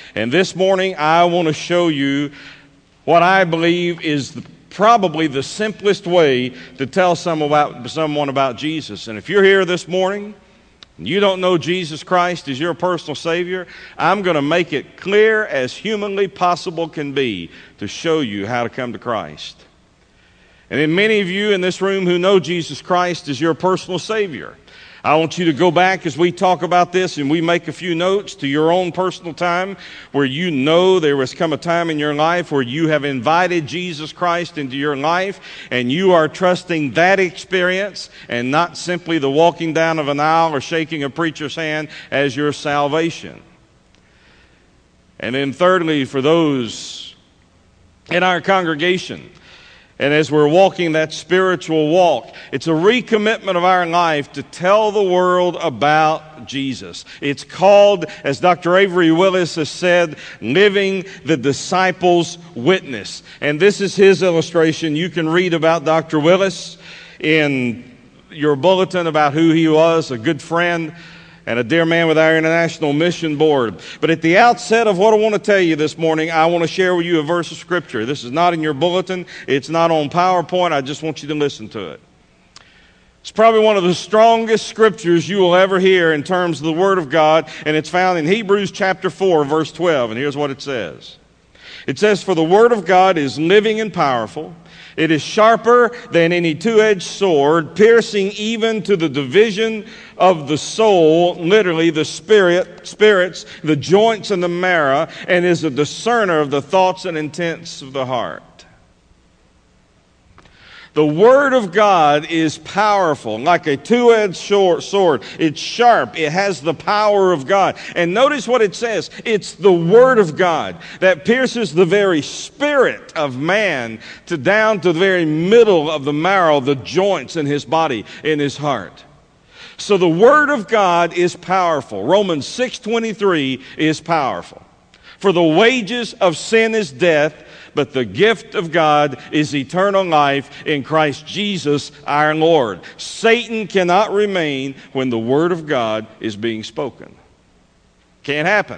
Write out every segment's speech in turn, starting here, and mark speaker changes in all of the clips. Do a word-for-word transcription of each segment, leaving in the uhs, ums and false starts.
Speaker 1: And this morning I want to show you what I believe is the, probably the simplest way to tell some about, someone about Jesus. And if you're here this morning and you don't know Jesus Christ as your personal Savior, I'm going to make it clear as humanly possible can be to show you how to come to Christ. And then many of you in this room who know Jesus Christ as your personal Savior, I want you to go back as we talk about this and we make a few notes to your own personal time where you know there has come a time in your life where you have invited Jesus Christ into your life and you are trusting that experience and not simply the walking down of an aisle or shaking a preacher's hand as your salvation. And then thirdly, for those in our congregation, and as we're walking that spiritual walk, it's a recommitment of our life to tell the world about Jesus. It's called, as Doctor Avery Willis has said, living the disciples' witness. And this is his illustration. You can read about Doctor Willis in your bulletin about who he was, a good friend and a dear man with our International Mission Board. But at the outset of what I want to tell you this morning, I want to share with you a verse of Scripture. This is not in your bulletin. It's not on PowerPoint. I just want you to listen to it. It's probably one of the strongest scriptures you will ever hear in terms of the Word of God, and it's found in Hebrews chapter four, verse twelve, and here's what it says. It says, "For the Word of God is living and powerful. It is sharper than any two-edged sword, piercing even to the division of the soul," literally the spirit, spirits, the joints and the marrow, "and is a discerner of the thoughts and intents of the heart." The Word of God is powerful, like a two-edged sword. It's sharp. It has the power of God. And notice what it says. It's the Word of God that pierces the very spirit of man to down to the very middle of the marrow, the joints in his body, in his heart. So the Word of God is powerful. Romans six twenty-three is powerful. "For the wages of sin is death, but the gift of God is eternal life in Christ Jesus our Lord." Satan cannot remain when the Word of God is being spoken. Can't happen.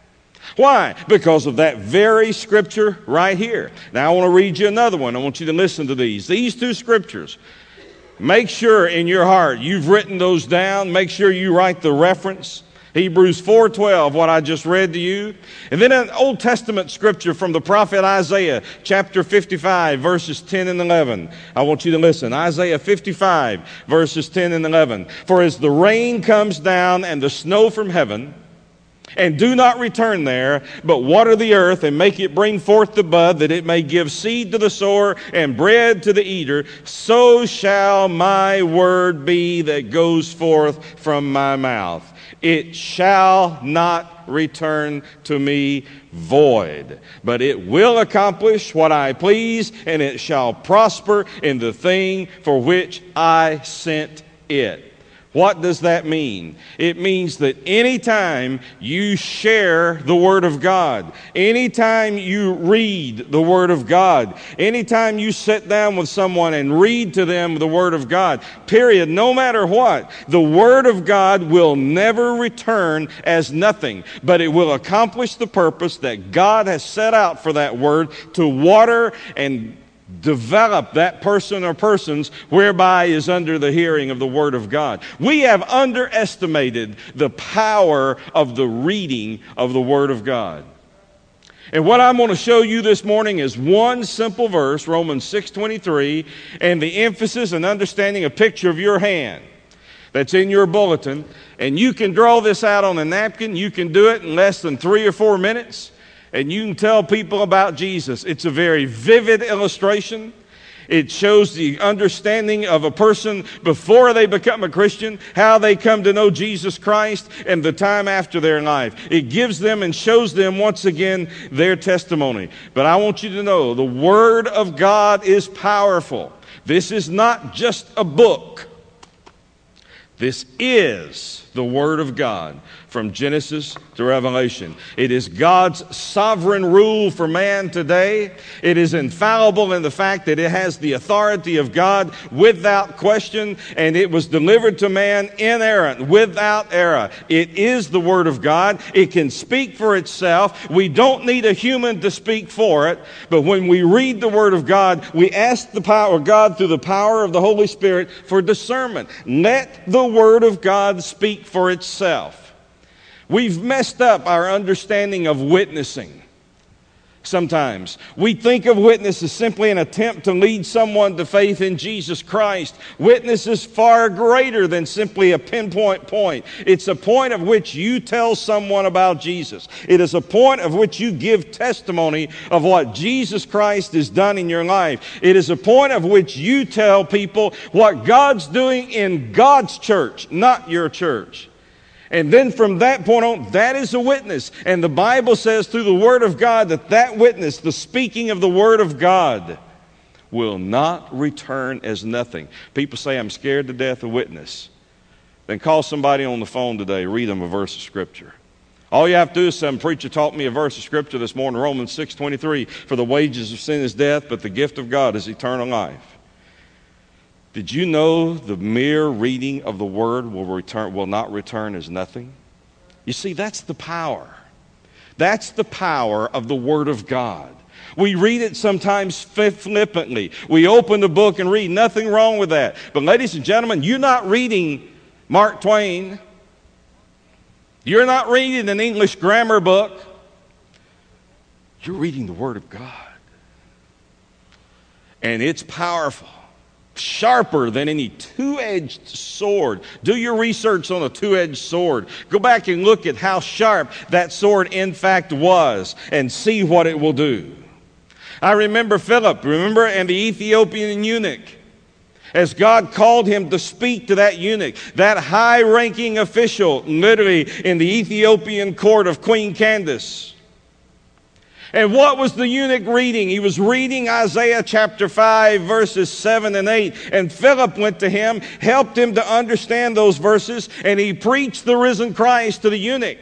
Speaker 1: Why? Because of that very scripture right here. Now I want to read you another one. I want you to listen to these. These two scriptures. Make sure in your heart you've written those down. Make sure you write the reference. Hebrews four twelve, what I just read to you. And then an Old Testament scripture from the prophet Isaiah, chapter fifty-five, verses ten and eleven. I want you to listen. Isaiah fifty-five, verses ten and eleven. "For as the rain comes down and the snow from heaven, and do not return there, but water the earth and make it bring forth the bud, that it may give seed to the sower and bread to the eater, so shall my word be that goes forth from my mouth. It shall not return to me void, but it will accomplish what I please, and it shall prosper in the thing for which I sent it." What does that mean? It means that anytime you share the Word of God, anytime you read the Word of God, anytime you sit down with someone and read to them the Word of God, period, no matter what, the Word of God will never return as nothing, but it will accomplish the purpose that God has set out for that Word to water and develop that person or persons whereby is under the hearing of the Word of God. We have underestimated the power of the reading of the Word of God. And what I'm going to show you this morning is one simple verse, Romans six twenty-three, and the emphasis and understanding, a picture of your hand that's in your bulletin. And you can draw this out on a napkin. You can do it in less than three or four minutes. And you can tell people about Jesus. It's a very vivid illustration. It shows the understanding of a person before they become a Christian, how they come to know Jesus Christ, and the time after their life. It gives them and shows them once again their testimony. But I want you to know the Word of God is powerful. This is not just a book. This is the Word of God from Genesis to Revelation. It is God's sovereign rule for man today. It is infallible in the fact that it has the authority of God without question, and it was delivered to man inerrant, without error. It is the Word of God. It can speak for itself. We don't need a human to speak for it, but when we read the Word of God, we ask the power of God through the power of the Holy Spirit for discernment. Let the Word of God speak for itself. We've messed up our understanding of witnessing. Sometimes we think of witness as simply an attempt to lead someone to faith in Jesus Christ. Witness is far greater than simply a pinpoint point. It's a point of which you tell someone about Jesus. It is a point of which you give testimony of what Jesus Christ has done in your life. It is a point of which you tell people what God's doing in God's church, not your church. And then from that point on, that is a witness. And the Bible says through the Word of God that that witness, the speaking of the Word of God, will not return as nothing. People say, I'm scared to death of witness. Then call somebody on the phone today, read them a verse of Scripture. All you have to do is say, some preacher taught me a verse of Scripture this morning, Romans six twenty-three, for the wages of sin is death, but the gift of God is eternal life. Did you know the mere reading of the Word will return, will not return as nothing? You see, that's the power. That's the power of the Word of God. We read it sometimes flippantly. We open the book and read. Nothing wrong with that. But ladies and gentlemen, you're not reading Mark Twain. You're not reading an English grammar book. You're reading the Word of God. And it's powerful. Sharper than any two-edged sword. Do your research on a two-edged sword. Go back and look at how sharp that sword in fact was and see what it will do. I remember Philip, remember, and the Ethiopian eunuch. As God called him to speak to that eunuch, that high-ranking official, literally in the Ethiopian court of Queen Candace. And what was the eunuch reading? He was reading Isaiah chapter five, verses seven and eight. And Philip went to him, helped him to understand those verses, and he preached the risen Christ to the eunuch.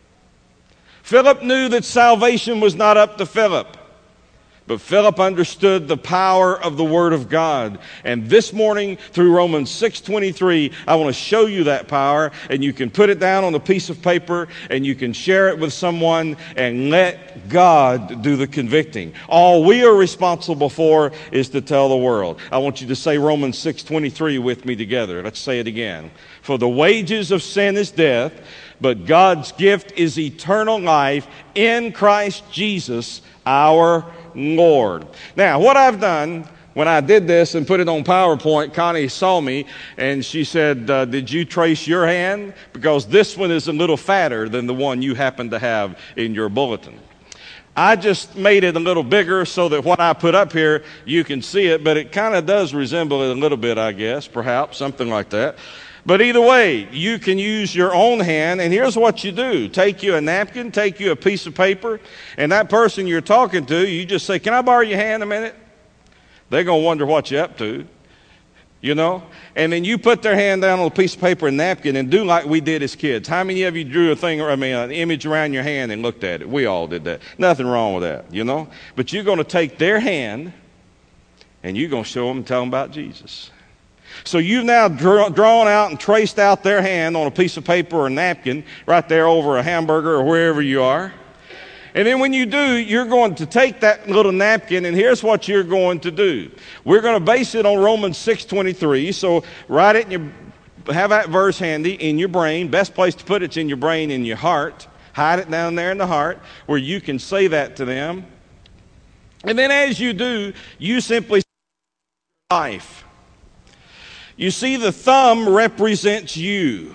Speaker 1: Philip knew that salvation was not up to Philip. But Philip understood the power of the Word of God. And this morning, through Romans six twenty-three, I want to show you that power. And you can put it down on a piece of paper, and you can share it with someone, and let God do the convicting. All we are responsible for is to tell the world. I want you to say Romans six twenty-three with me together. Let's say it again. For the wages of sin is death, but God's gift is eternal life in Christ Jesus our Lord. Now, what I've done when I did this and put it on PowerPoint, Connie saw me and she said, uh, did you trace your hand? Because this one is a little fatter than the one you happen to have in your bulletin. I just made it a little bigger so that what I put up here, you can see it, but it kind of does resemble it a little bit, I guess, perhaps, something like that. But either way, you can use your own hand, and here's what you do. Take you a napkin, take you a piece of paper, and that person you're talking to, you just say, can I borrow your hand a minute? They're going to wonder what you're up to, you know? And then you put their hand down on a piece of paper and napkin and do like we did as kids. How many of you drew a thing, or I mean, an image around your hand and looked at it? We all did that. Nothing wrong with that, you know? But you're going to take their hand, and you're going to show them and tell them about Jesus. So you've now draw, drawn out and traced out their hand on a piece of paper or a napkin right there over a hamburger or wherever you are. And then when you do, you're going to take that little napkin, and here's what you're going to do. We're going to base it on Romans six twenty-three. So write it in your, have that verse handy in your brain. Best place to put it's in your brain, in your heart. Hide it down there in the heart where you can say that to them. And then as you do, you simply say life. You see, the thumb represents you,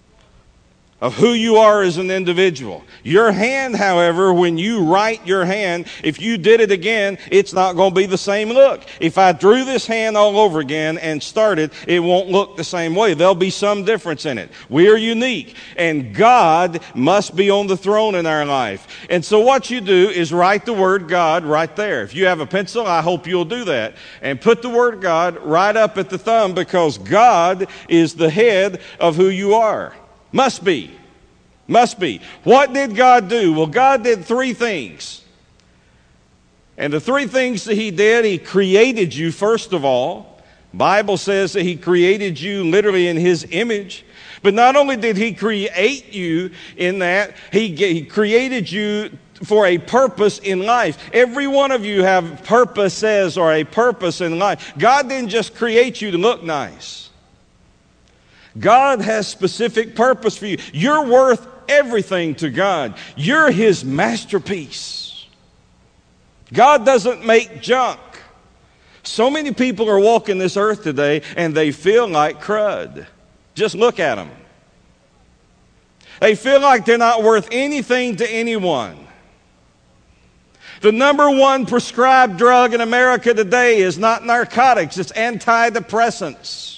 Speaker 1: of who you are as an individual. Your hand, however, when you write your hand, if you did it again, it's not going to be the same look. If I drew this hand all over again and started, it won't look the same way. There'll be some difference in it. We are unique, and God must be on the throne in our life. And so what you do is write the word God right there. If you have a pencil, I hope you'll do that. And put the word God right up at the thumb, because God is the head of who you are. Must be. Must be. What did God do? Well, God did three things. And the three things that he did, he created you, first of all. Bible says that he created you literally in his image. But not only did he create you in that, he, he created you for a purpose in life. Every one of you have purposes or a purpose in life. God didn't just create you to look nice. God has specific purpose for you. You're worth everything to God. You're his masterpiece. God doesn't make junk. So many people are walking this earth today and they feel like crud. Just look at them. They feel like they're not worth anything to anyone. The number one prescribed drug in America today is not narcotics, it's antidepressants.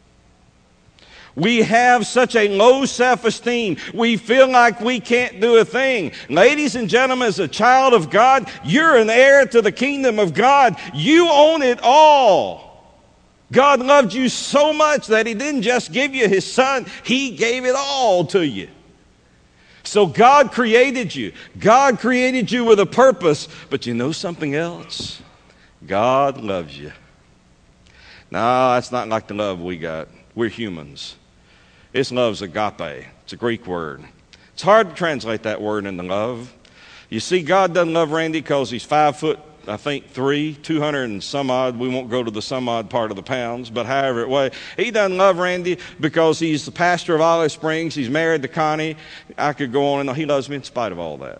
Speaker 1: We have such a low self-esteem. We feel like we can't do a thing. Ladies and gentlemen, as a child of God, you're an heir to the kingdom of God. You own it all. God loved you so much that he didn't just give you his son, he gave it all to you. So God created you. God created you with a purpose. But you know something else? God loves you. No, that's not like the love we got. We're humans. This love's agape. It's a Greek word. It's hard to translate that word into love. You see, God doesn't love Randy because he's five foot, I think, three, two hundred and some odd. We won't go to the some odd part of the pounds, but however it way. He doesn't love Randy because he's the pastor of Olive Springs. He's married to Connie. I could go on and on. He loves me in spite of all that.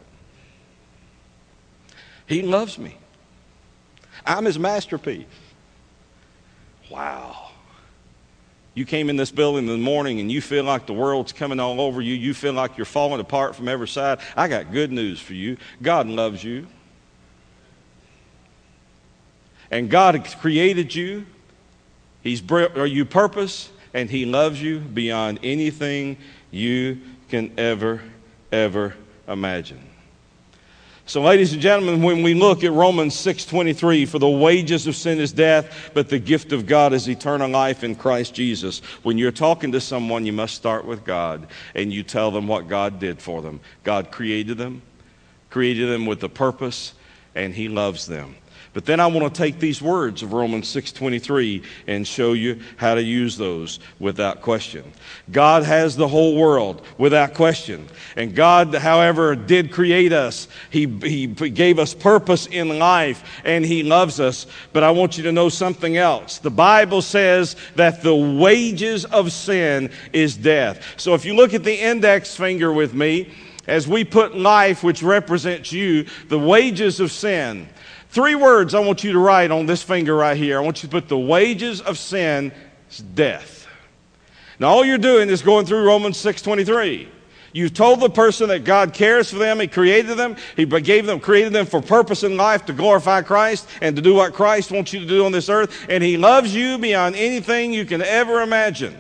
Speaker 1: He loves me. I'm his masterpiece. Wow. You came in this building in the morning and you feel like the world's coming all over you. You feel like you're falling apart from every side. I got good news for you. God loves you. And God created you. He's brought you purpose, and he loves you beyond anything you can ever, ever imagine. So, ladies and gentlemen, when we look at Romans six twenty-three, for the wages of sin is death, but the gift of God is eternal life in Christ Jesus. When you're talking to someone, you must start with God, and you tell them what God did for them. God created them, created them with a purpose, and he loves them. But then I want to take these words of Romans six twenty-three and show you how to use those without question. God has the whole world without question. And God, however, did create us. He, he gave us purpose in life, and he loves us. But I want you to know something else. The Bible says that the wages of sin is death. So if you look at the index finger with me, as we put life, which represents you, the wages of sin. Three words I want you to write on this finger right here. I want you to put the wages of sin is death. Now all you're doing is going through Romans six twenty-three. You've told the person that God cares for them. He created them. He gave them, created them for purpose in life to glorify Christ and to do what Christ wants you to do on this earth. And he loves you beyond anything you can ever imagine.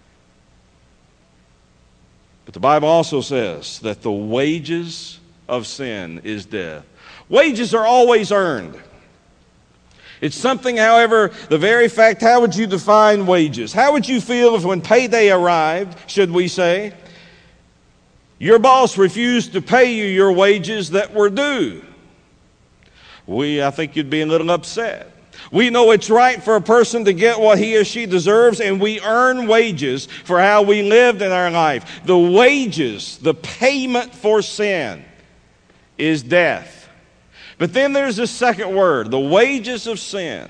Speaker 1: But the Bible also says that the wages of sin is death. Wages are always earned. It's something, however, the very fact, how would you define wages? How would you feel if when payday arrived, should we say, your boss refused to pay you your wages that were due? We, I think you'd be a little upset. We know it's right for a person to get what he or she deserves, and we earn wages for how we lived in our life. The wages, the payment for sin, is death. But then there's this second word, the wages of sin.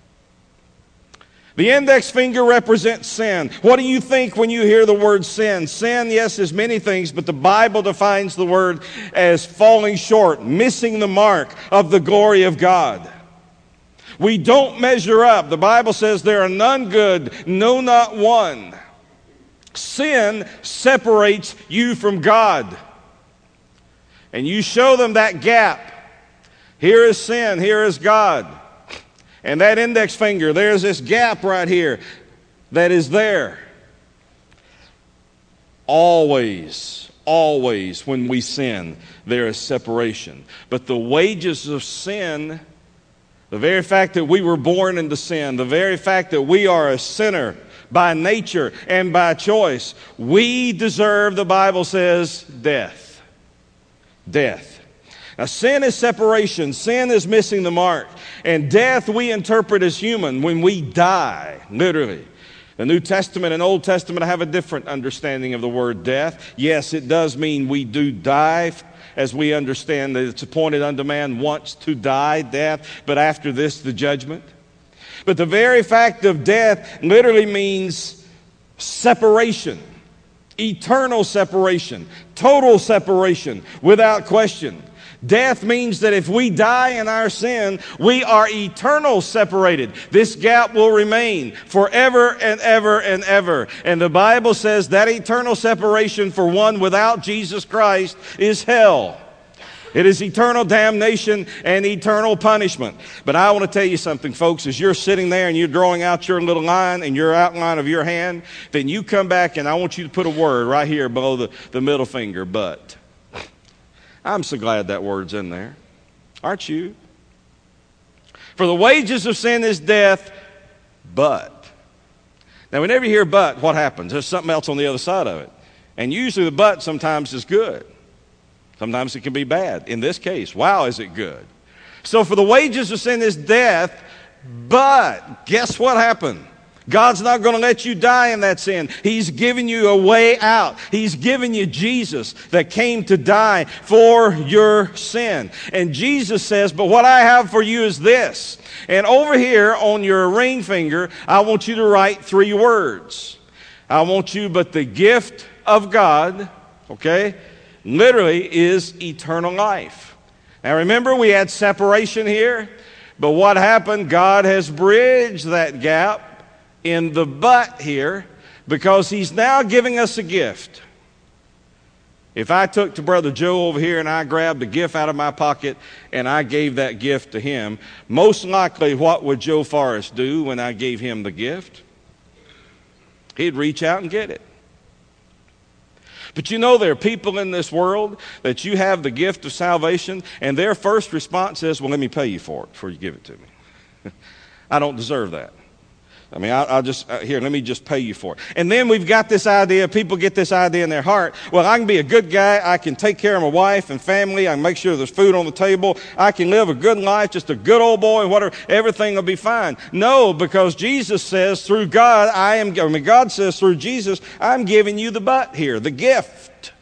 Speaker 1: The index finger represents sin. What do you think when you hear the word sin? Sin, yes, is many things, but the Bible defines the word as falling short, missing the mark of the glory of God. We don't measure up. The Bible says there are none good, no, not one. Sin separates you from God. And you show them that gap. Here is sin, here is God. And that index finger, there's this gap right here that is there. Always, always when we sin, there is separation. But the wages of sin, the very fact that we were born into sin, the very fact that we are a sinner by nature and by choice. We deserve, the Bible says, death. Death. Now, sin is separation. Sin is missing the mark. And death we interpret as human when we die, literally. The New Testament and Old Testament have a different understanding of the word death. Yes, it does mean we do die, as we understand that it's appointed unto man once to die, death, but after this, the judgment. But the very fact of death literally means separation, eternal separation, total separation, without question. Death means that if we die in our sin, we are eternal separated. This gap will remain forever and ever and ever. And the Bible says that eternal separation for one without Jesus Christ is hell. It is eternal damnation and eternal punishment. But I want to tell you something, folks. As you're sitting there and you're drawing out your little line and your outline of your hand, then you come back and I want you to put a word right here below the, the middle finger, but. I'm so glad that word's in there. Aren't you? For the wages of sin is death, but. Now, whenever you hear but, what happens? There's something else on the other side of it. And usually the but sometimes is good. Sometimes it can be bad. In this case, wow, is it good. So for the wages of sin is death, but guess what happened? God's not going to let you die in that sin. He's given you a way out. He's given you Jesus that came to die for your sin. And Jesus says, but what I have for you is this. And over here on your ring finger, I want you to write three words. I want you, but the gift of God, okay, literally is eternal life. Now remember, we had separation here, but what happened? God has bridged that gap in the but here, because he's now giving us a gift. If I took to Brother Joe over here and I grabbed a gift out of my pocket and I gave that gift to him, most likely what would Joe Forrest do when I gave him the gift? He'd reach out and get it. But you know, there are people in this world that you have the gift of salvation and their first response is, well, let me pay you for it before you give it to me. I don't deserve that. I mean, I'll, I'll just, uh, here, let me just pay you for it. And then we've got this idea, people get this idea in their heart, well, I can be a good guy, I can take care of my wife and family, I can make sure there's food on the table, I can live a good life, just a good old boy, and whatever, everything will be fine. No, because Jesus says through God, I am, I mean, God says through Jesus, I'm giving you the but here, the gift.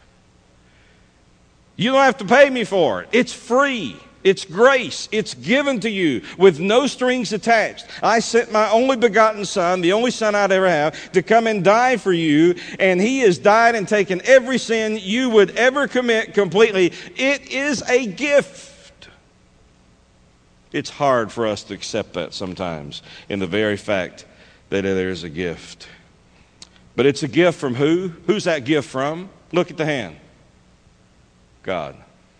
Speaker 1: You don't have to pay me for it. It's free. It's grace. It's given to you with no strings attached. I sent my only begotten Son, the only Son I'd ever have, to come and die for you, and He has died and taken every sin you would ever commit completely. It is a gift. It's hard for us to accept that sometimes in the very fact that there is a gift. But it's a gift from who? Who's that gift from? Look at the hand. God.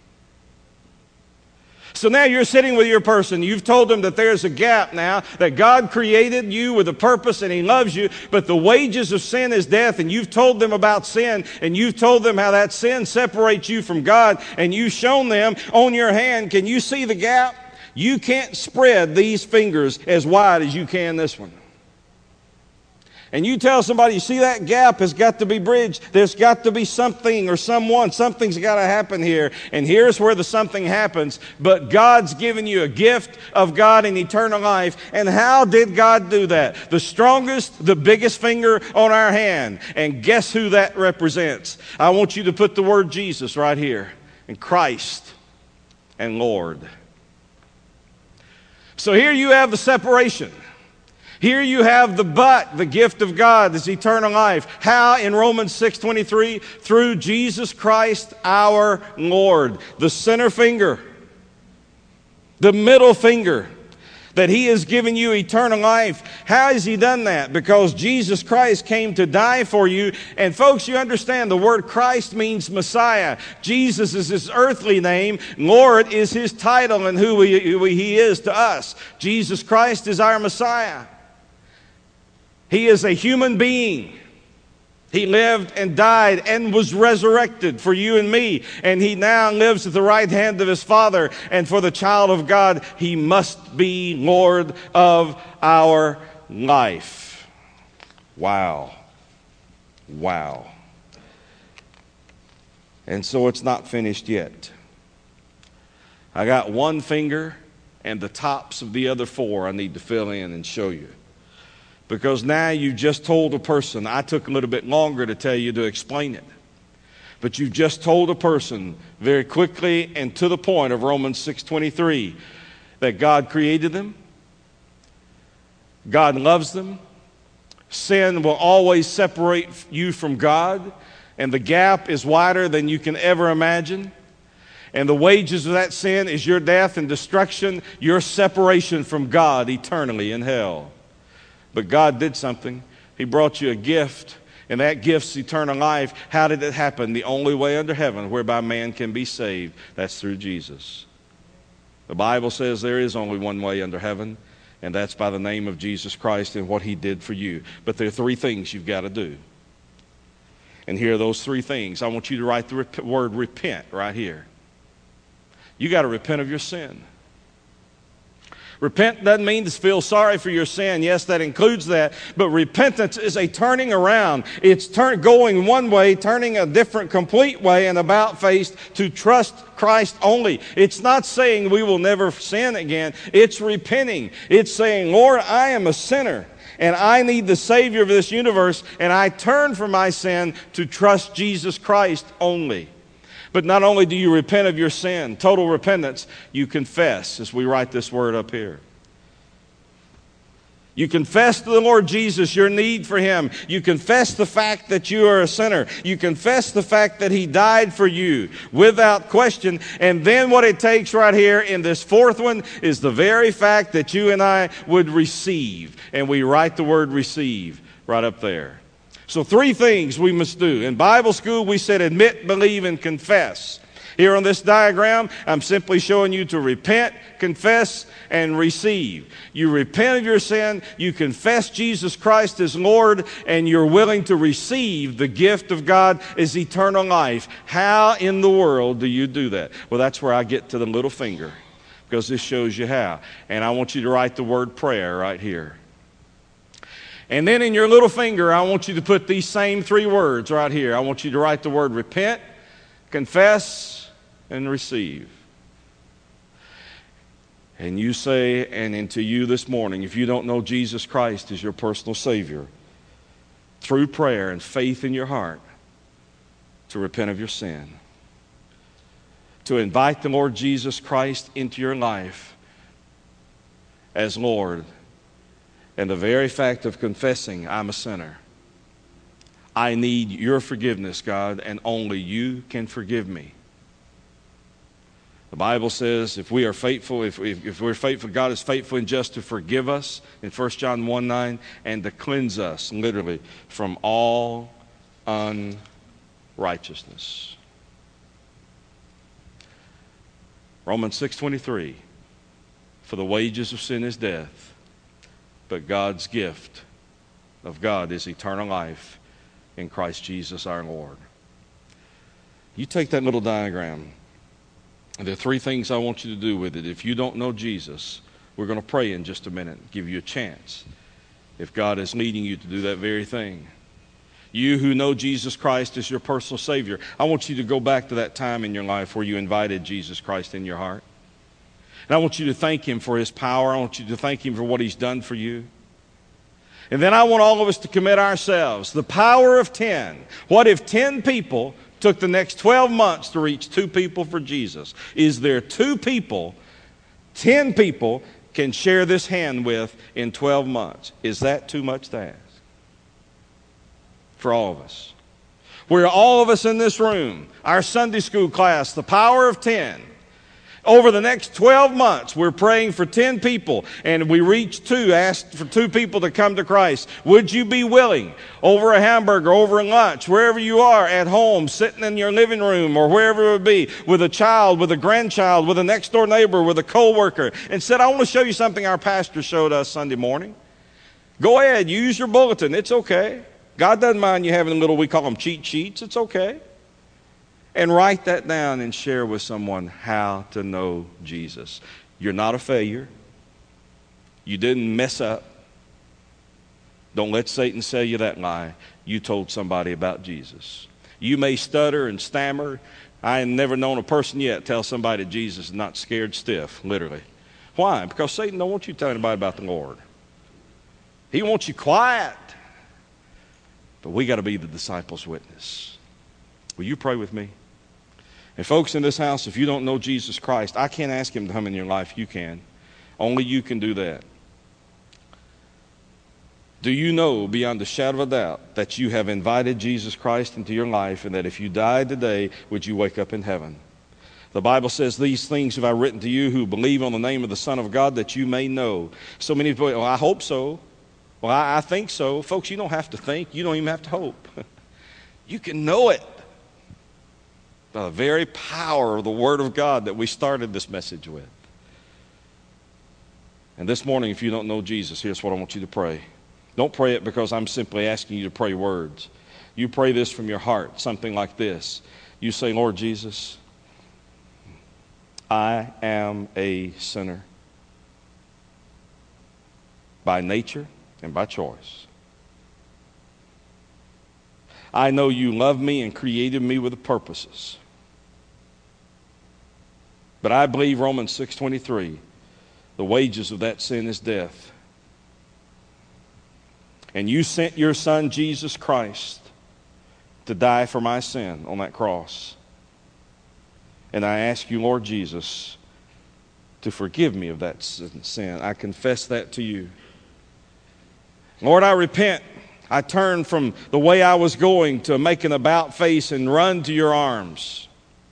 Speaker 1: So now you're sitting with your person. You've told them that there's a gap now, that God created you with a purpose and He loves you, but the wages of sin is death, and you've told them about sin, and you've told them how that sin separates you from God, and you've shown them on your hand, can you see the gap? You can't spread these fingers as wide as you can this one. And you tell somebody, you see that gap has got to be bridged. There's got to be something or someone. Something's got to happen here. And here's where the something happens. But God's given you a gift of God in eternal life. And how did God do that? The strongest, the biggest finger on our hand. And guess who that represents? I want you to put the word Jesus right here. And Christ and Lord. So here you have the separation. Here you have the but, the gift of God, this eternal life. How? In Romans six twenty-three, through Jesus Christ our Lord. The center finger, the middle finger, that He has given you eternal life. How has He done that? Because Jesus Christ came to die for you. And folks, you understand the word Christ means Messiah. Jesus is His earthly name. Lord is His title and who He, who he is to us. Jesus Christ is our Messiah. He is a human being. He lived and died and was resurrected for you and me. And He now lives at the right hand of His Father. And for the child of God, He must be Lord of our life. Wow. Wow. And so it's not finished yet. I got one finger and the tops of the other four I need to fill in and show you. Because now you just told a person, I took a little bit longer to tell you to explain it. But you just told a person very quickly and to the point of Romans six twenty-three that God created them, God loves them, sin will always separate you from God, and the gap is wider than you can ever imagine. And the wages of that sin is your death and destruction, your separation from God eternally in hell. But God did something. He brought you a gift, and that gift's eternal life. How did it happen? The only way under heaven whereby man can be saved, that's through Jesus. The Bible says there is only one way under heaven, and that's by the name of Jesus Christ and what he did for you. But there are three things you've got to do. And here are those three things. I want you to write the rep- word repent right here. You got to repent of your sin. Repent doesn't mean to feel sorry for your sin. Yes, that includes that. But repentance is a turning around. It's turn, going one way, turning a different, complete way, and about face to trust Christ only. It's not saying we will never sin again. It's repenting. It's saying, Lord, I am a sinner, and I need the Savior of this universe, and I turn from my sin to trust Jesus Christ only. But not only do you repent of your sin, total repentance, you confess, as we write this word up here. You confess to the Lord Jesus your need for him. You confess the fact that you are a sinner. You confess the fact that he died for you without question. And then what it takes right here in this fourth one is the very fact that you and I would receive. And we write the word receive right up there. So three things we must do. In Bible school, we said admit, believe, and confess. Here on this diagram, I'm simply showing you to repent, confess, and receive. You repent of your sin, you confess Jesus Christ as Lord, and you're willing to receive the gift of God as eternal life. How in the world do you do that? Well, that's where I get to the little finger, because this shows you how. And I want you to write the word prayer right here. And then in your little finger, I want you to put these same three words right here. I want you to write the word repent, confess, and receive. And you say, and into you this morning, if you don't know Jesus Christ as your personal Savior, through prayer and faith in your heart, to repent of your sin, to invite the Lord Jesus Christ into your life as Lord. And the very fact of confessing, I'm a sinner. I need your forgiveness, God, and only you can forgive me. The Bible says if we are faithful, if, if, if we're faithful, God is faithful and just to forgive us in First John one nine and to cleanse us, literally, from all unrighteousness. Romans six twenty-three, for the wages of sin is death, but God's gift of God is eternal life in Christ Jesus our Lord. You take that little diagram, and there are three things I want you to do with it. If you don't know Jesus, we're going to pray in just a minute, give you a chance. If God is leading you to do that very thing. You who know Jesus Christ as your personal Savior, I want you to go back to that time in your life where you invited Jesus Christ in your heart. And I want you to thank him for his power. I want you to thank him for what he's done for you. And then I want all of us to commit ourselves. The power of ten. What if ten people took the next twelve months to reach two people for Jesus? Is there two people, ten people, can share this hand with in twelve months? Is that too much to ask? For all of us. We're all of us in this room. Our Sunday school class, the power of ten. Over the next twelve months, we're praying for ten people, and we reached two, asked for two people to come to Christ. Would you be willing, over a hamburger, over a lunch, wherever you are, at home, sitting in your living room, or wherever it would be, with a child, with a grandchild, with a next-door neighbor, with a co-worker, and said, I want to show you something our pastor showed us Sunday morning. Go ahead, use your bulletin. It's okay. God doesn't mind you having a little, we call them cheat sheets. It's okay. And write that down and share with someone how to know Jesus. You're not a failure. You didn't mess up. Don't let Satan sell you that lie. You told somebody about Jesus. You may stutter and stammer. I ain't never known a person yet tell somebody Jesus is not scared stiff, literally. Why? Because Satan don't want you to tell anybody about the Lord. He wants you quiet. But we got to be the disciples' witness. Will you pray with me? And folks in this house, if you don't know Jesus Christ, I can't ask him to come in your life. You can. Only you can do that. Do you know beyond a shadow of a doubt that you have invited Jesus Christ into your life, and that if you died today, would you wake up in heaven? The Bible says, these things have I written to you who believe on the name of the Son of God, that you may know. So many people, well, I hope so. Well, I, I think so. Folks, you don't have to think. You don't even have to hope. You can know it by the very power of the Word of God that we started this message with. And this morning, if you don't know Jesus, here's what I want you to pray. Don't pray it because I'm simply asking you to pray words. You pray this from your heart, something like this. You say, Lord Jesus, I am a sinner by nature and by choice. I know you love me and created me with purposes. But I believe Romans six twenty-three, the wages of that sin is death. And you sent your Son, Jesus Christ, to die for my sin on that cross. And I ask you, Lord Jesus, to forgive me of that sin. I confess that to you. Lord, I repent. I turn from the way I was going to make an about face and run to your arms.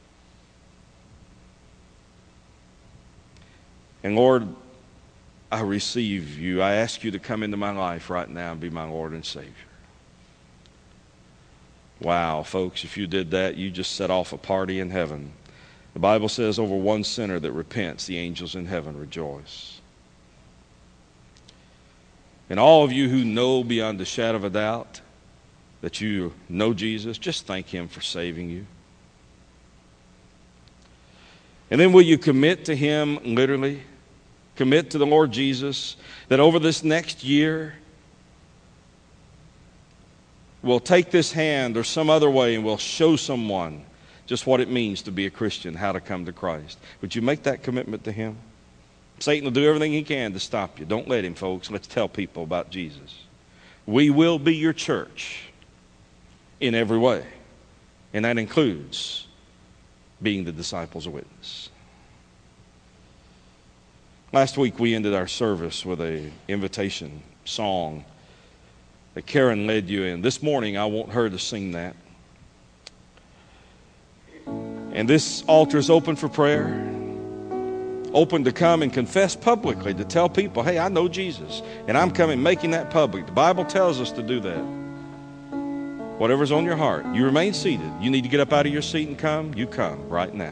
Speaker 1: And Lord, I receive you. I ask you to come into my life right now and be my Lord and Savior. Wow, folks, if you did that, you just set off a party in heaven. The Bible says over one sinner that repents, the angels in heaven rejoice. And all of you who know beyond a shadow of a doubt that you know Jesus, just thank him for saving you. And then will you commit to him literally? Commit to the Lord Jesus, that over this next year, we'll take this hand or some other way and we'll show someone just what it means to be a Christian, how to come to Christ. Would you make that commitment to him? Satan will do everything he can to stop you. Don't let him, folks. Let's tell people about Jesus. We will be your church in every way, and that includes being the disciples' witness. Last week we ended our service with an invitation song that Karen led you in. This morning I want her to sing that. And this altar is open for prayer, open to come and confess publicly, to tell people, hey, I know Jesus, and I'm coming, making that public. The Bible tells us to do that. Whatever's on your heart, you remain seated. You need to get up out of your seat and come, you come right now.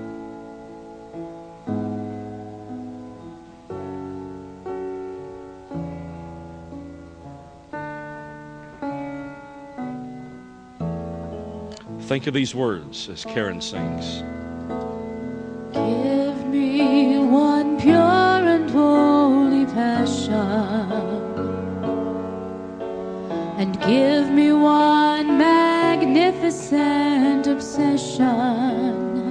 Speaker 1: Think of these words as Karen sings.
Speaker 2: Give me one pure and holy passion, and give me one magnificent obsession.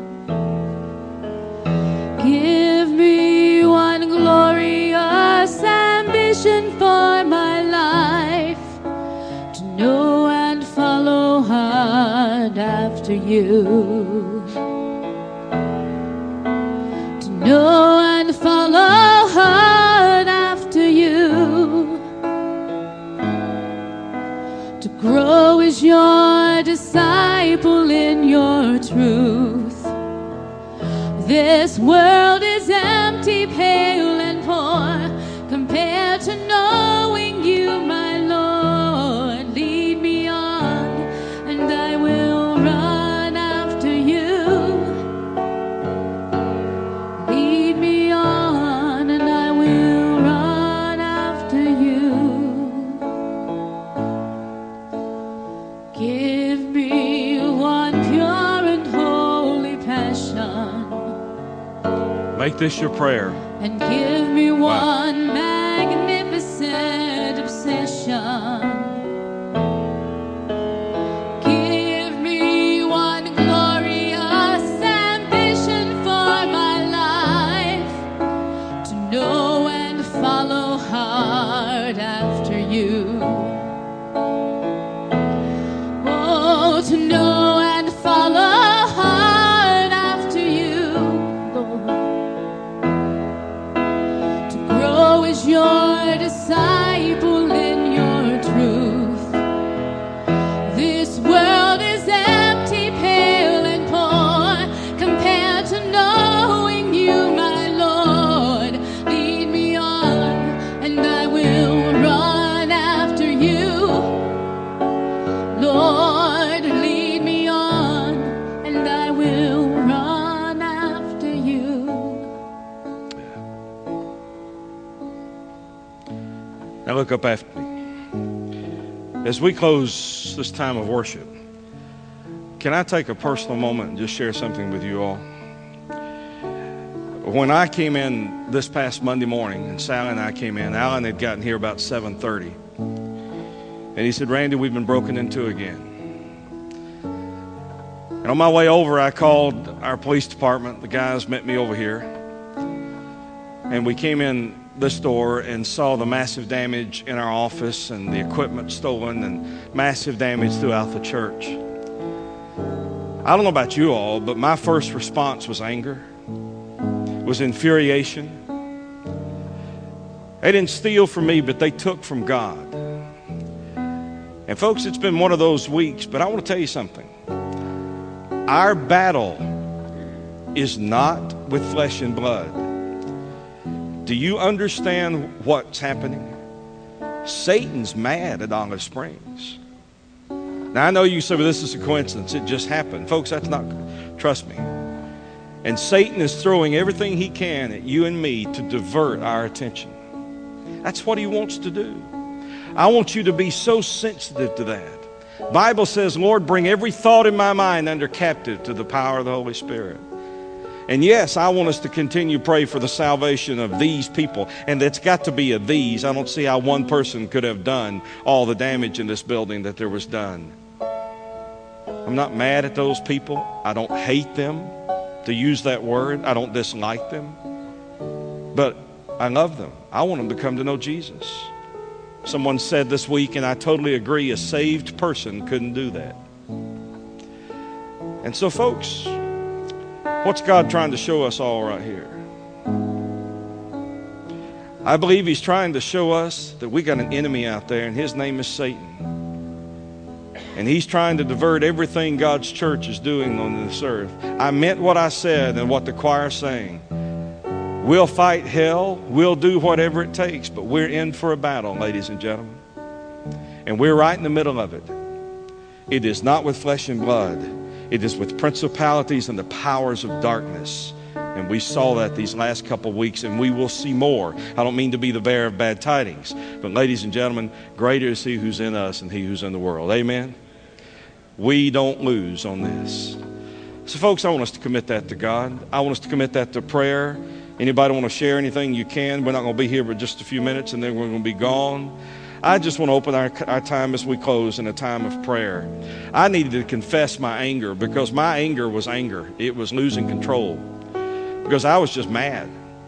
Speaker 2: Give me one glorious ambition for my life, to know and follow hard after you. To know and follow hard after you. To grow as your disciple in your truth. This world is empty, pale and poor, compared to knowing you, my Lord. Lead me on, and I will run after you. Lead me on, and I will run after you. Give me one pure and holy passion,
Speaker 1: Make this your prayer.
Speaker 2: and give me
Speaker 1: Wow.
Speaker 2: one magnificent obsession.
Speaker 1: Now look up after me. As we close this time of worship, can I take a personal moment and just share something with you all? When I came in this past Monday morning, and Sally and I came in, Alan had gotten here about seven thirty. And he said, Randy, we've been broken into again. And on my way over, I called our police department. The guys met me over here. And we came in this door and saw the massive damage in our office and the equipment stolen and massive damage throughout the church. I don't know about you all, but my first response was anger, was infuriation. They didn't steal from me, but they took from God. And folks, it's been one of those weeks, but I want to tell you something. Our battle is not with flesh and blood. Do you understand what's happening? Satan's mad at Olive Springs. Now, I know you say, well, this is a coincidence. It just happened. Folks, that's not, trust me. And Satan is throwing everything he can at you and me to divert our attention. That's what he wants to do. I want you to be so sensitive to that. Bible says, Lord, bring every thought in my mind under captive to the power of the Holy Spirit. And yes, I want us to continue to pray for the salvation of these people. And it's got to be of these. I don't see how one person could have done all the damage in this building that there was done. I'm not mad at those people. I don't hate them, to use that word. I don't dislike them. But I love them. I want them to come to know Jesus. Someone said this week, and I totally agree, a saved person couldn't do that. And so, folks, what's God trying to show us all right here? I believe he's trying to show us that we got an enemy out there, and his name is Satan. And he's trying to divert everything God's church is doing on this earth. I meant what I said and what the choir sang. We'll fight hell. We'll do whatever it takes, but we're in for a battle, ladies and gentlemen. And we're right in the middle of it. It is not with flesh and blood. It is with principalities and the powers of darkness. And we saw that these last couple of weeks, and we will see more. I don't mean to be the bearer of bad tidings, but ladies and gentlemen, greater is he who's in us than he who's in the world. Amen? We don't lose on this. So, folks, I want us to commit that to God. I want us to commit that to prayer. Anybody want to share anything, you can. We're not going to be here for just a few minutes, and then we're going to be gone. I just want to open our, our time as we close in a time of prayer. I needed to confess my anger, because my anger was anger. It was losing control, because I was just mad.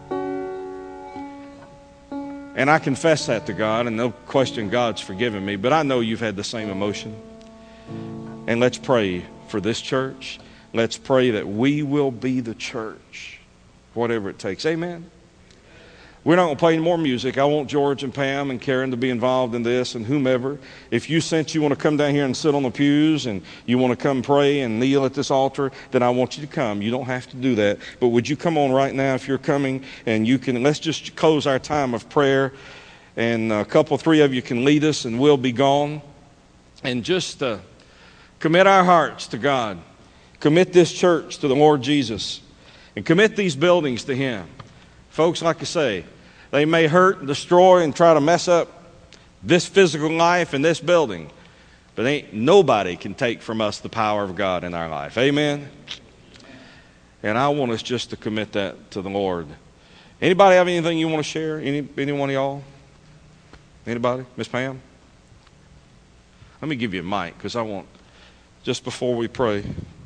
Speaker 1: And I confess that to God, and no question God's forgiven me, but I know you've had the same emotion. And let's pray for this church. Let's pray that we will be the church, whatever it takes. Amen. We're not going to play any more music. I want George and Pam and Karen to be involved in this, and whomever. If you sense you want to come down here and sit on the pews and you want to come pray and kneel at this altar, then I want you to come. You don't have to do that. But would you come on right now if you're coming, and you can, let's just close our time of prayer, and a couple, three of you can lead us, and we'll be gone. And just uh, commit our hearts to God. Commit this church to the Lord Jesus. And commit these buildings to him. Folks, like I say, they may hurt and destroy and try to mess up this physical life and this building, but ain't nobody can take from us the power of God in our life. Amen? And I want us just to commit that to the Lord. Anybody have anything you want to share? Any, any one of y'all? Anybody? Miss Pam? Let me give you a mic, because I want, just before we pray.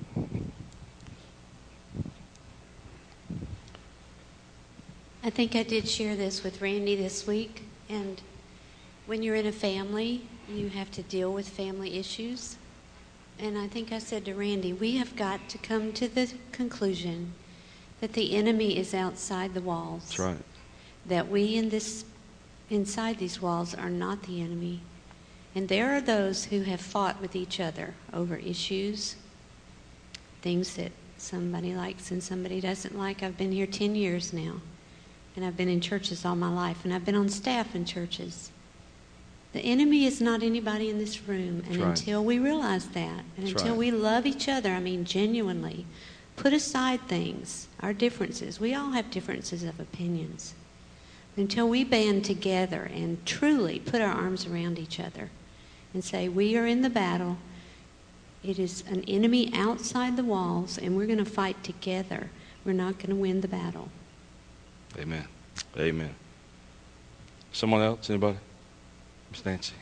Speaker 3: I think I did share this with Randy this week, and when you're in a family, you have to deal with family issues. And I think I said to Randy, we have got to come to the conclusion that the enemy is outside the walls.
Speaker 1: That's right.
Speaker 3: That we in this, inside these walls are not the enemy. And there are those who have fought with each other over issues, things that somebody likes and somebody doesn't like. I've been here ten years now. And I've been in churches all my life, and I've been on staff in churches. The enemy is not anybody in this room, and
Speaker 1: right.
Speaker 3: until we realize that, and
Speaker 1: That's
Speaker 3: until
Speaker 1: right.
Speaker 3: we love each other, I mean genuinely, put aside things, our differences. We all have differences of opinions. Until we band together and truly put our arms around each other and say, we are in the battle. It is an enemy outside the walls, and we're going to fight together. We're not going to win the battle.
Speaker 1: Amen. Amen. Someone else? Anybody? Miss Nancy.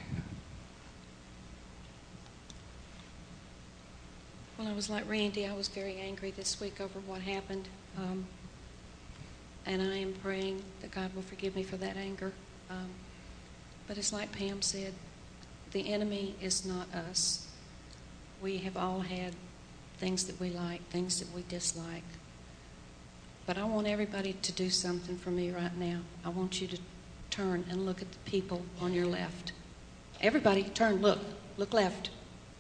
Speaker 4: Well, I was like Randy. I was very angry this week over what happened. Um, and I am praying that God will forgive me for that anger. Um, but it's like Pam said, the enemy is not us. We have all had things that we like, things that we dislike. But I want everybody to do something for me right now. I want you to turn and look at the people on your left. Everybody, turn, look. Look left.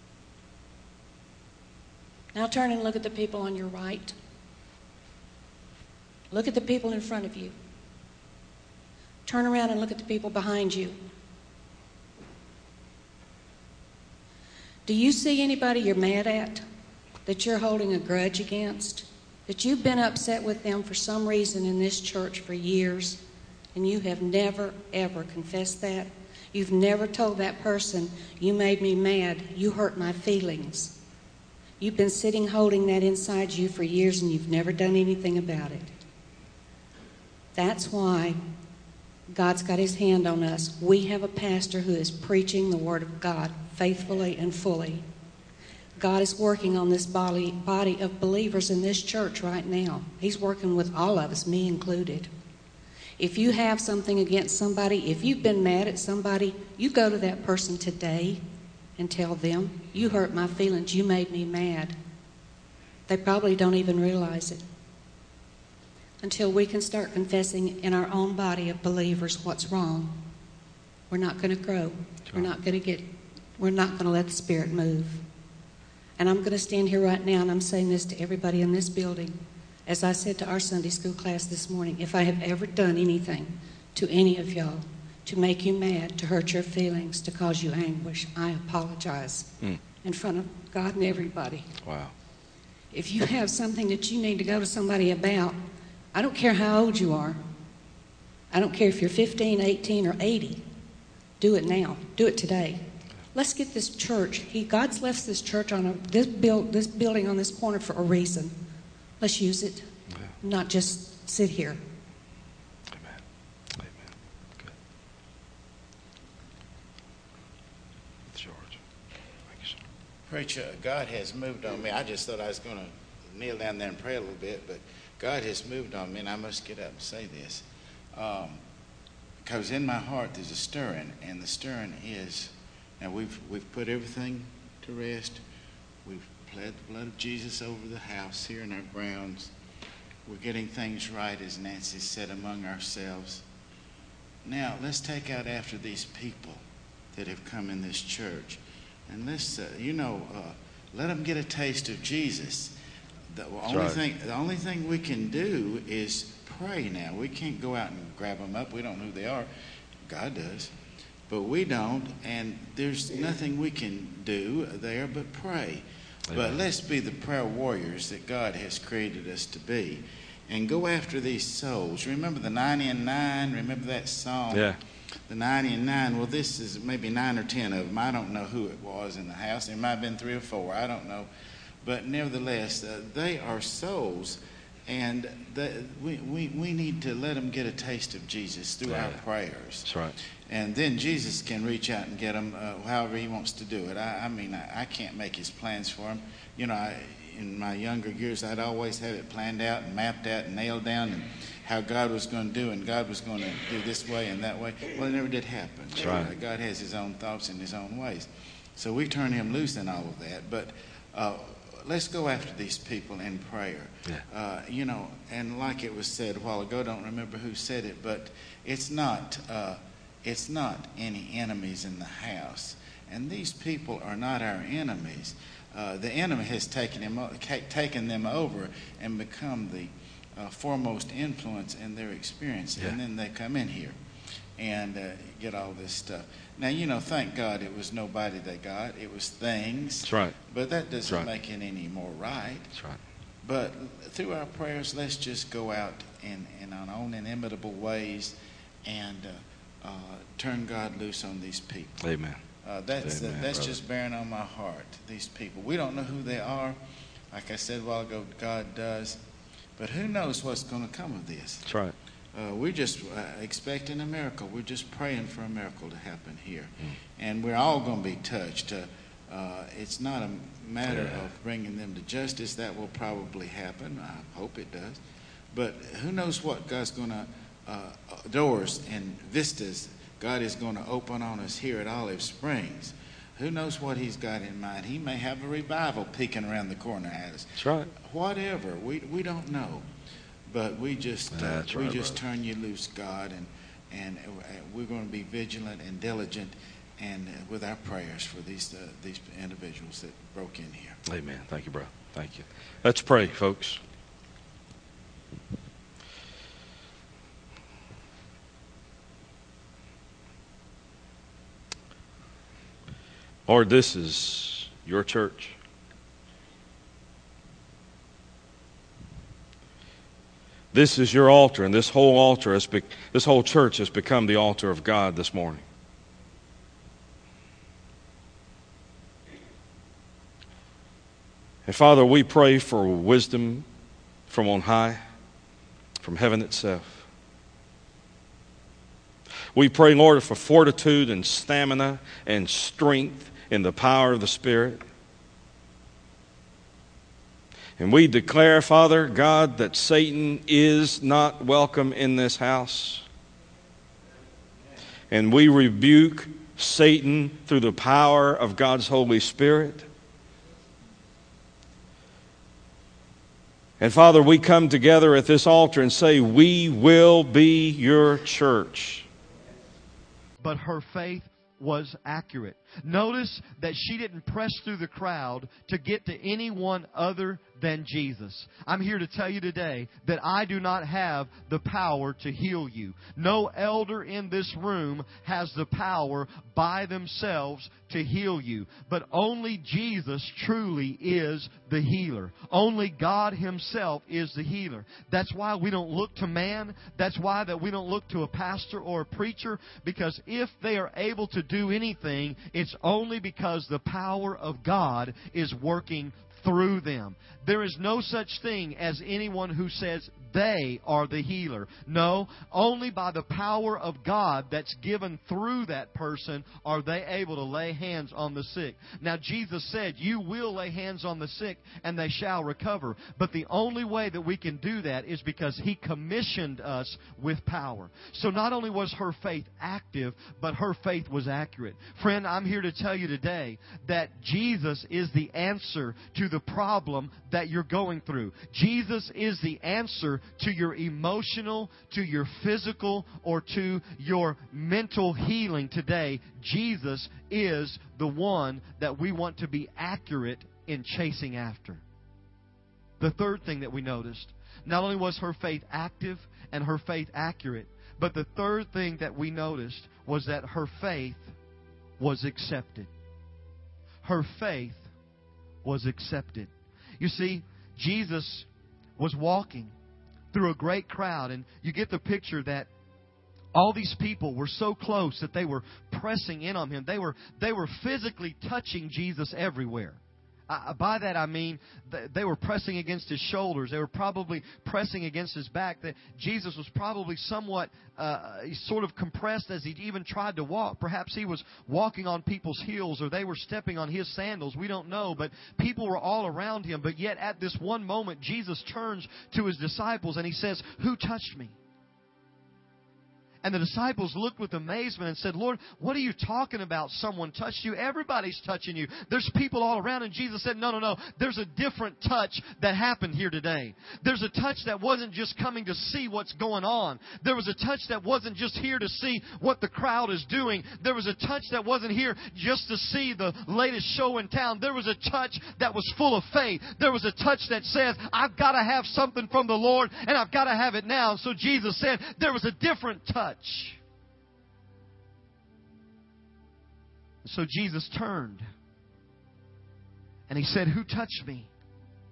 Speaker 4: Now turn and look at the people on your right. Look at the people in front of you. Turn around and look at the people behind you. Do you see anybody you're mad at, that you're holding a grudge against, that you've been upset with them for some reason in this church for years, and you have never, ever confessed that? You've never told that person, you made me mad, you hurt my feelings. You've been sitting holding that inside you for years, and you've never done anything about it. That's why God's got his hand on us. We have a pastor who is preaching the Word of God faithfully and fully. God is working on this body, body of believers in this church right now. He's working with all of us, me included. If you have something against somebody, if you've been mad at somebody, you go to that person today and tell them, you hurt my feelings, you made me mad. They probably don't even realize it. Until we can start confessing in our own body of believers what's wrong, we're not going to grow. We're not going to get, we're not going to let the Spirit move. And I'm going to stand here right now, and I'm saying this to everybody in this building. As I said to our Sunday school class this morning, if I have ever done anything to any of y'all to make you mad, to hurt your feelings, to cause you anguish, I apologize mm. in front of God and everybody.
Speaker 1: Wow.
Speaker 4: If you have something that you need to go to somebody about, I don't care how old you are. I don't care if you're fifteen, eighteen, or eighty. Do it now. Do it today. Let's get this church. He, God's left this church on a, this build, this building on this corner for a reason. Let's use it, yeah. Not just sit here.
Speaker 1: Amen. Amen. Good. George. Thank you, sir.
Speaker 5: Preacher, God has moved on me. I just thought I was going to kneel down there and pray a little bit, but God has moved on me, and I must get up and say this. Um, because in my heart there's a stirring, and the stirring is, now we've we've put everything to rest. We've pled the blood of Jesus over the house here in our grounds. We're getting things right, as Nancy said, among ourselves. Now, let's take out after these people that have come in this church. And let's, uh, you know, uh, let them get a taste of Jesus. The only,
Speaker 1: right.
Speaker 5: thing, the only thing we can do is pray now. We can't go out and grab them up. We don't know who they are. God does. But we don't, and there's nothing we can do there but pray. Amen. But let's be the prayer warriors that God has created us to be, and go after these souls. Remember the ninety and nine? Remember that song?
Speaker 1: Yeah.
Speaker 5: The ninety and nine. Well, this is maybe nine or ten of them. I don't know who it was in the house. There might have been three or four. I don't know. But nevertheless, uh, they are souls, and the, we, we, we need to let them get a taste of Jesus through yeah. our prayers.
Speaker 1: That's right.
Speaker 5: And then Jesus can reach out and get them uh, however he wants to do it. I, I mean, I, I can't make his plans for him. You know, I, in my younger years, I'd always have it planned out and mapped out and nailed down and how God was going to do, and God was going to do this way and that way. Well, it never did happen.
Speaker 1: That's right.
Speaker 5: Uh, God has his own thoughts and his own ways. So we turn him loose in all of that. But uh, let's go after these people in prayer.
Speaker 1: Yeah.
Speaker 5: Uh, you know, and like it was said a while ago, don't remember who said it, but it's not... Uh, It's not any enemies in the house. And these people are not our enemies. Uh, the enemy has taken, him, taken them over and become the uh, foremost influence in their experience. Yeah. And then they come in here and uh, get all this stuff. Now, you know, thank God it was nobody they got. It was things.
Speaker 1: That's right.
Speaker 5: But that doesn't
Speaker 1: right.
Speaker 5: make it any more right.
Speaker 1: That's right.
Speaker 5: But through our prayers, let's just go out in, in our own inimitable ways and uh, uh, turn God loose on these people.
Speaker 1: Amen.
Speaker 5: Uh, that's
Speaker 1: Amen,
Speaker 5: uh, that's
Speaker 1: brother.
Speaker 5: just bearing on my heart. These people, we don't know who they are. Like I said a while ago, God does. But who knows what's going to come of this?
Speaker 1: That's right.
Speaker 5: Uh, we're just uh, expecting a miracle. We're just praying for a miracle to happen here. Mm. And we're all going to be touched. Uh, uh, it's not a matter yeah. of bringing them to justice. That will probably happen. I hope it does. But who knows what God's going to, uh, doors and vistas God is going to open on us here at Olive Springs. Who knows what he's got in mind? He may have a revival peeking around the corner at us.
Speaker 1: That's right.
Speaker 5: Whatever. We we don't know. But we just uh,
Speaker 1: That's
Speaker 5: we
Speaker 1: right,
Speaker 5: just
Speaker 1: brother.
Speaker 5: turn you loose, God, and and we're going to be vigilant and diligent and uh, with our prayers for these uh, these individuals that broke in here.
Speaker 1: Amen. Thank you, bro. Thank you. Let's pray, folks. Lord, this is your church. This is your altar, and this whole altar, has be, this whole church has become the altar of God this morning. And Father, we pray for wisdom from on high, from heaven itself. We pray, Lord, for fortitude and stamina and strength in the power of the Spirit. And we declare, Father God, that Satan is not welcome in this house. And we rebuke Satan through the power of God's Holy Spirit. And Father, we come together at this altar and say, we will be your church.
Speaker 6: But her faith was accurate. Notice that she didn't press through the crowd to get to anyone other than Jesus. I'm here to tell you today that I do not have the power to heal you. No elder in this room has the power by themselves to heal you. But only Jesus truly is the healer. Only God Himself is the healer. That's why we don't look to man. That's why that we don't look to a pastor or a preacher. Because if they are able to do anything, it's only because the power of God is working through them. There is no such thing as anyone who says they are the healer. No, only by the power of God that's given through that person are they able to lay hands on the sick. Now, Jesus said, you will lay hands on the sick and they shall recover. But the only way that we can do that is because He commissioned us with power. So not only was her faith active, but her faith was accurate. Friend, I'm here to tell you today that Jesus is the answer to the problem that you're going through. Jesus is the answer to your emotional, to your physical, or to your mental healing today. Jesus is the one that we want to be accurate in chasing after. The third thing that we noticed, not only was her faith active and her faith accurate, but the third thing that we noticed was that her faith was accepted. Her faith was accepted. You see, Jesus was walking through a great crowd, and you get the picture that all these people were so close that they were pressing in on Him. They were they were physically touching Jesus everywhere. Uh, by that I mean they were pressing against His shoulders. They were probably pressing against His back. That Jesus was probably somewhat uh, sort of compressed as He even tried to walk. Perhaps He was walking on people's heels, or they were stepping on His sandals. We don't know. But people were all around Him. But yet at this one moment, Jesus turns to His disciples and He says, "Who touched me?" And the disciples looked with amazement and said, "Lord, what are you talking about? Someone touched you? Everybody's touching you. There's people all around." And Jesus said, no, no, no. There's a different touch that happened here today. There's a touch that wasn't just coming to see what's going on. There was a touch that wasn't just here to see what the crowd is doing. There was a touch that wasn't here just to see the latest show in town. There was a touch that was full of faith. There was a touch that says, I've got to have something from the Lord, and I've got to have it now. And so Jesus said there was a different touch. So Jesus turned and He said, "Who touched me?"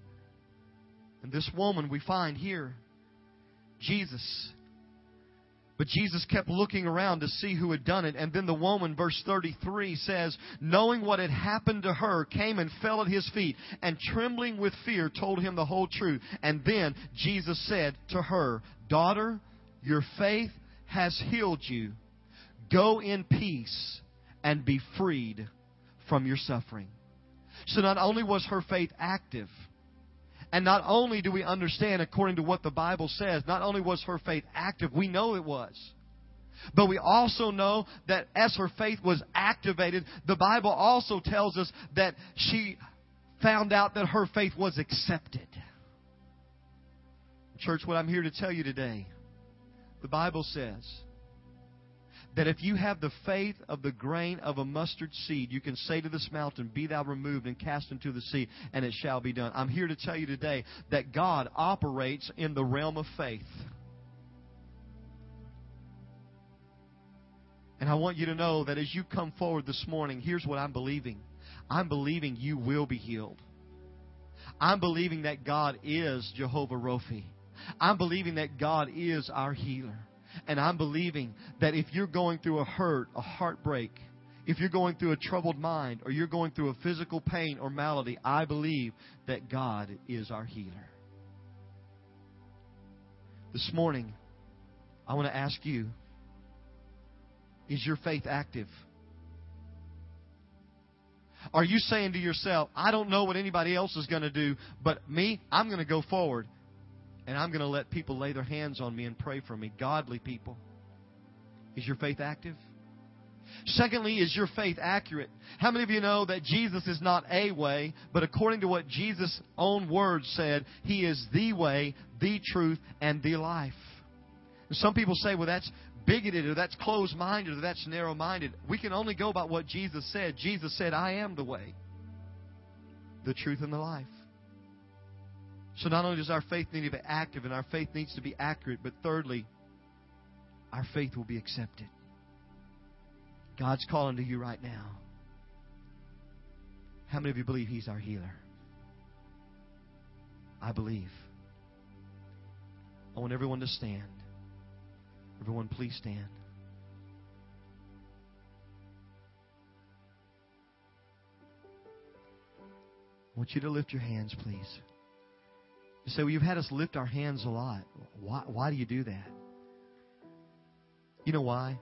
Speaker 6: And this woman we find here, Jesus But Jesus kept looking around to see who had done it. And then the woman, verse thirty-three says, knowing what had happened to her, came and fell at His feet, and trembling with fear told Him the whole truth. And then Jesus said to her, daughter, your faith has healed you. Go in peace and be freed from your suffering. So not only was her faith active, and not only do we understand, according to what the Bible says, not only was her faith active, we know it was. But we also know that as her faith was activated, the Bible also tells us that she found out that her faith was accepted. Church, what I'm here to tell you today, the Bible says that if you have the faith of the grain of a mustard seed, you can say to this mountain, be thou removed and cast into the sea, and it shall be done. I'm here to tell you today that God operates in the realm of faith. And I want you to know that as you come forward this morning, here's what I'm believing. I'm believing you will be healed. I'm believing that God is Jehovah Rophi. I'm believing that God is our healer. And I'm believing that if you're going through a hurt, a heartbreak, if you're going through a troubled mind, or you're going through a physical pain or malady, I believe that God is our healer. This morning, I want to ask you, is your faith active? Are you saying to yourself, I don't know what anybody else is going to do, but me, I'm going to go forward. And I'm going to let people lay their hands on me and pray for me. Godly people. Is your faith active? Secondly, is your faith accurate? How many of you know that Jesus is not a way, but according to what Jesus' own words said, He is the way, the truth, and the life. And some people say, well, that's bigoted, or that's closed-minded, or that's narrow-minded. We can only go by what Jesus said. Jesus said, I am the way, the truth, and the life. So not only does our faith need to be active and our faith needs to be accurate, but thirdly, our faith will be accepted. God's calling to you right now. How many of you believe He's our healer? I believe. I want everyone to stand. Everyone, please stand. I want you to lift your hands, please. You say, well, you've had us lift our hands a lot. Why, why do you do that? You know why?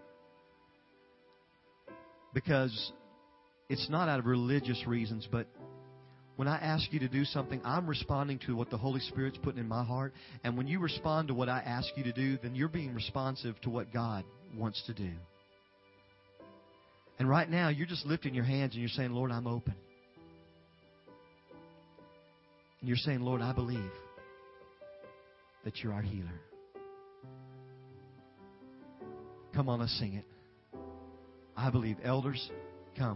Speaker 6: Because it's not out of religious reasons, but when I ask you to do something, I'm responding to what the Holy Spirit's putting in my heart. And when you respond to what I ask you to do, then you're being responsive to what God wants to do. And right now, you're just lifting your hands and you're saying, Lord, I'm open. And you're saying, Lord, I believe that you're our healer. Come on, let's sing it. I believe. Elders, come.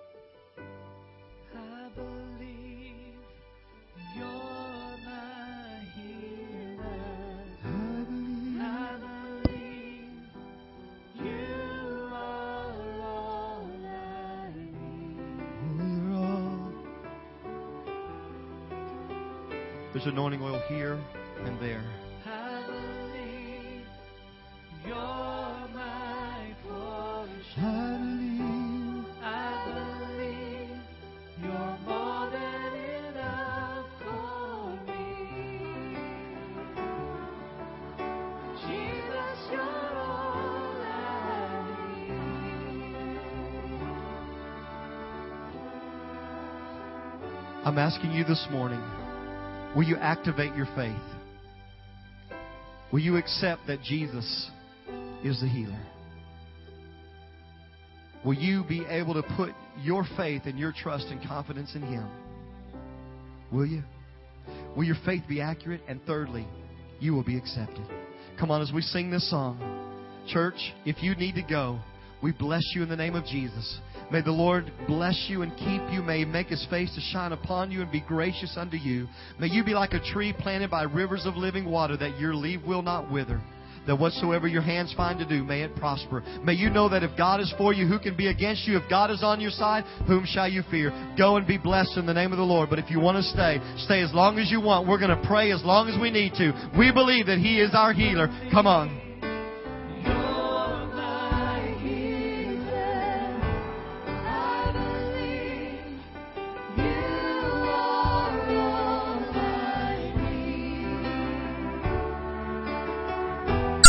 Speaker 2: I believe you're my healer. I believe, I believe you are all I need.
Speaker 6: You're all. There's anointing oil here and there.
Speaker 2: I believe you're my portion.
Speaker 6: I believe.
Speaker 2: I believe you're more than enough for me. Jesus, you're all I need.
Speaker 6: I'm asking you this morning, will you activate your faith? Will you accept that Jesus is the healer? Will you be able to put your faith and your trust and confidence in Him? Will you? Will your faith be accurate? And thirdly, you will be accepted. Come on, as we sing this song. Church, if you need to go, we bless you in the name of Jesus. May the Lord bless you and keep you. May He make His face to shine upon you and be gracious unto you. May you be like a tree planted by rivers of living water, that your leaf will not wither. That whatsoever your hands find to do, may it prosper. May you know that if God is for you, who can be against you? If God is on your side, whom shall you fear? Go and be blessed in the name of the Lord. But if you want to stay, stay as long as you want. We're going to pray as long as we need to. We believe that He is our healer. Come on.